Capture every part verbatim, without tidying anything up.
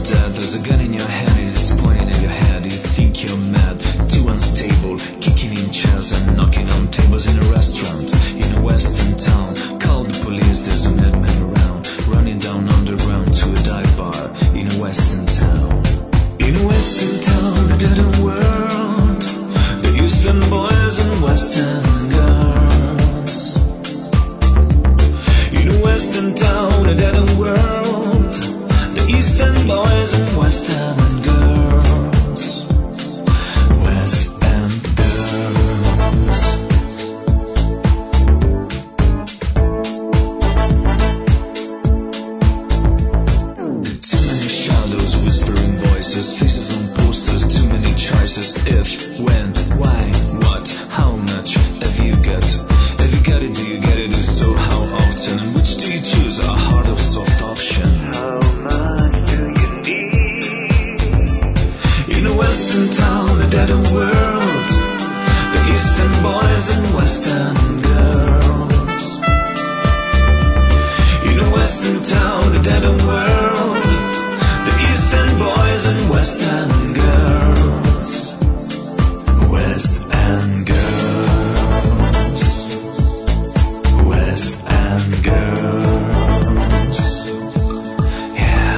dead. There's a gun in your hand, it's pointing at your head. You think you're mad, too unstable, kicking in chairs and knocking on tables in a restaurant in a western town. Call the police, there's a madman around, running down underground to a dive bar in a western town. In a western town, a dead end world, the eastern boys and western girls. In a western town, a dead end world, the eastern boys and western girls. West End girls. Too many shadows, whispering voices, faces on posters, too many choices. If, when, why, what, how much have you got? Have you got it, do you get it? If so, how often? And which do you choose? A hard or soft option? How much do you need? In a western town, a dead end world, the eastern boys and western girls. In a western town, a dead end world, the eastern boys and western girls. West End girls. West End girls. Yeah.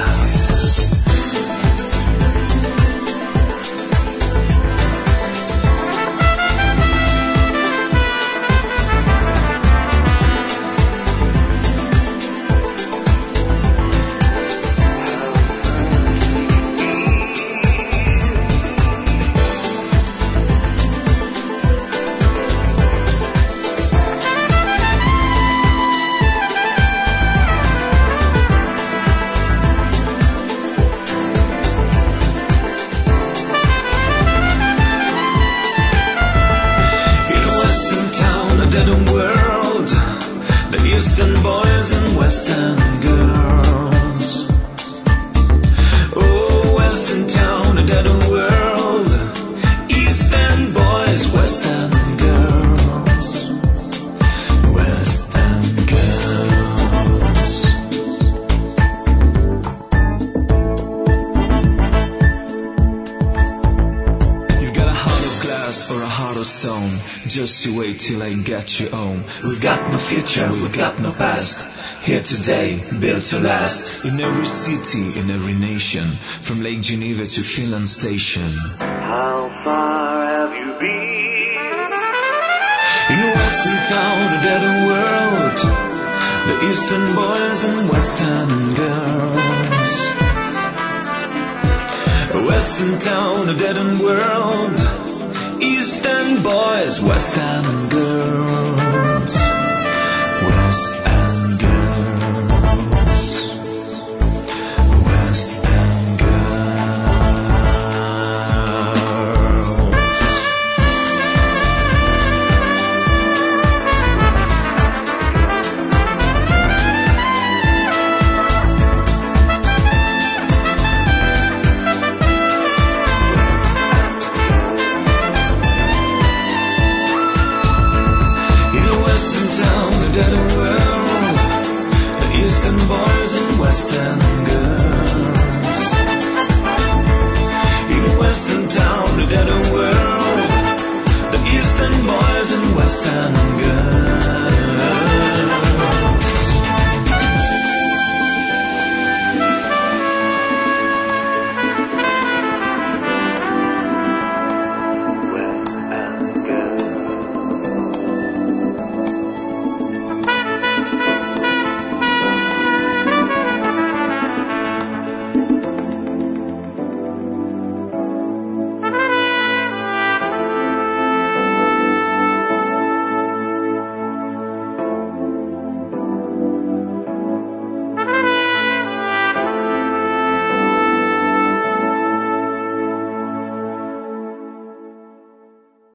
World, the eastern boys and western girls. Oh, western town, a dead end world, eastern boys, western girls. Western girls. You've got a heart of glass or a heart of stone, just you wait till I get you home. We've got no future, we've got no past, here today, built to last. In every city, in every nation, from Lake Geneva to Finland Station. How far have you been? In a western town, a dead end world, the eastern boys and western girls. A western town, a dead end world, eastern boys, western girls.